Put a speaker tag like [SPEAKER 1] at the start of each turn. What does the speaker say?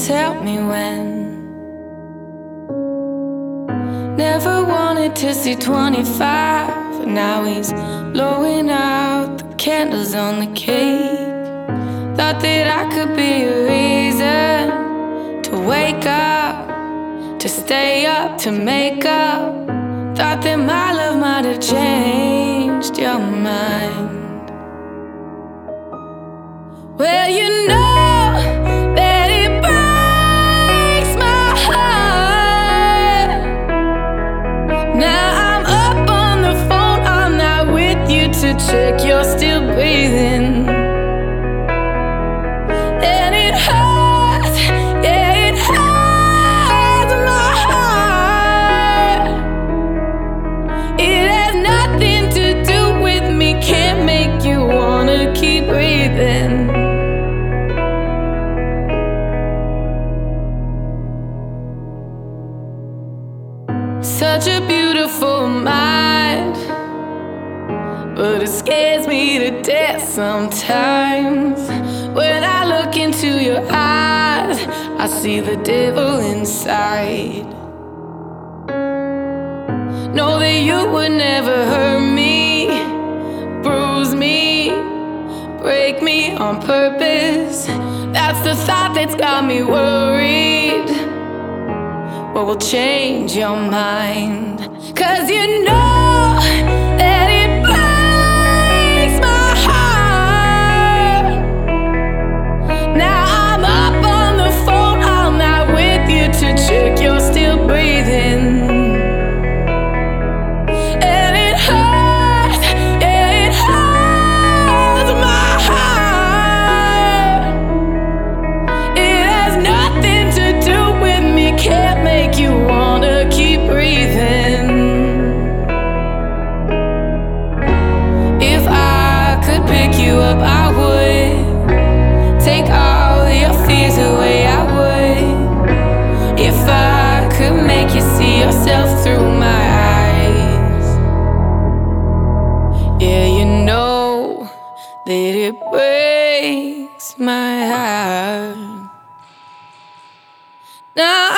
[SPEAKER 1] tell me when. Never wanted to see 25, but now he's blowing out the candles on the cake. Thought that I could be a reason to wake up, to stay up, to make up. Thought that my love might have changed your mind. Well, you know that it breaks my heart. Now I'm up on the phone all night with you to check you're still breathing. And it hurts, yeah, it hurts my heart. It has nothing to do with me, can't make you wanna keep breathing. Such a beautiful mind, but it scares me to death sometimes. When I look into your eyes, I see the devil inside. Know that you would never hurt me, bruise me, break me on purpose. That's the thought that's got me worried. What will change your mind? 'Cause you know that it breaks my heart. Now I'm up on the phone all night with you to check you're still breathing. And it hurts, yeah, it hurts my heart. It has nothing to do with me, can't make you wanna keep breathing. If I could pick you up, I would. Take all your fears away, I would. If I could make you see yourself through my eyes. Yeah, you know that it breaks my heart. Now